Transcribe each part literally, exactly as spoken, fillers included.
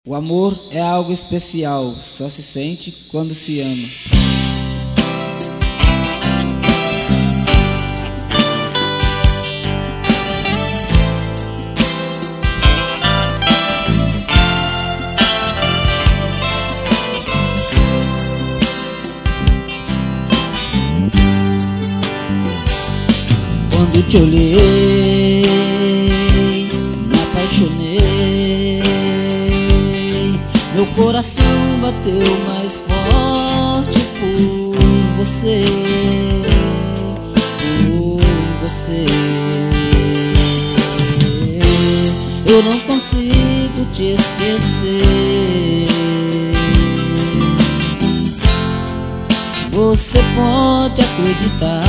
O amor é algo especial, só se sente quando se ama. Quando te olhei, me apaixonei. Meu coração bateu mais forte por você, por você. Eu não consigo te esquecer. Você pode acreditar.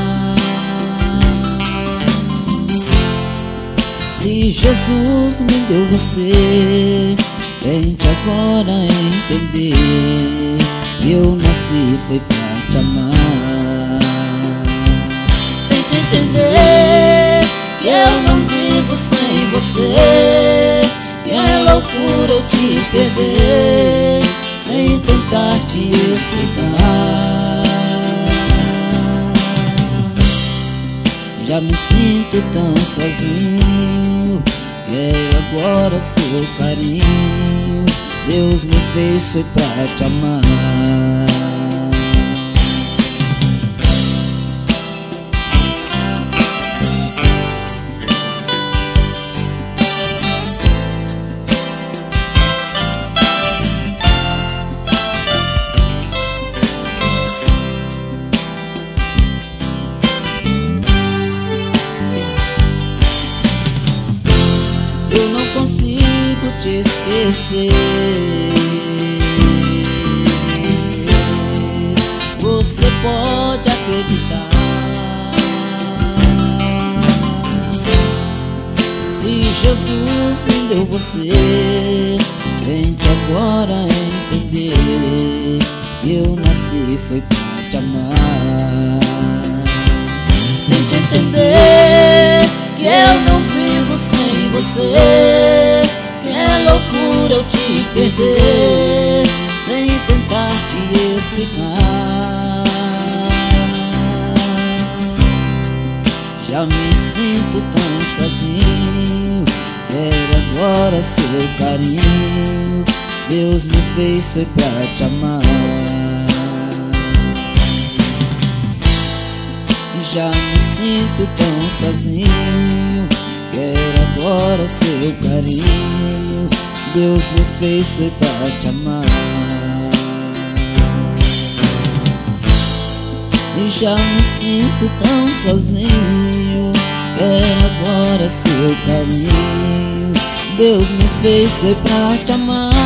Se Jesus me deu você, tente agora entender. Eu nasci foi pra te amar. Tente entender que eu não vivo sem você, que é loucura eu te perder, sem tentar te explicar. Já me sinto tão sozinho, quero agora seu carinho. Deus me fez foi pra te amar. Eu não consigo te esquecer. Você pode acreditar. Se Jesus me deu você, tente agora entender. Eu nasci foi pra te amar. Tente entender que eu não vivo sem você, que é loucura eu te perder, sem tentar te explicar. Já me sinto tão sozinho, quero agora seu carinho. Deus me fez foi pra te amar. Já me sinto tão sozinho, quero agora seu carinho. Deus me fez foi pra te amar. E já me sinto tão sozinho, quero agora seu carinho. Deus me fez foi pra te amar.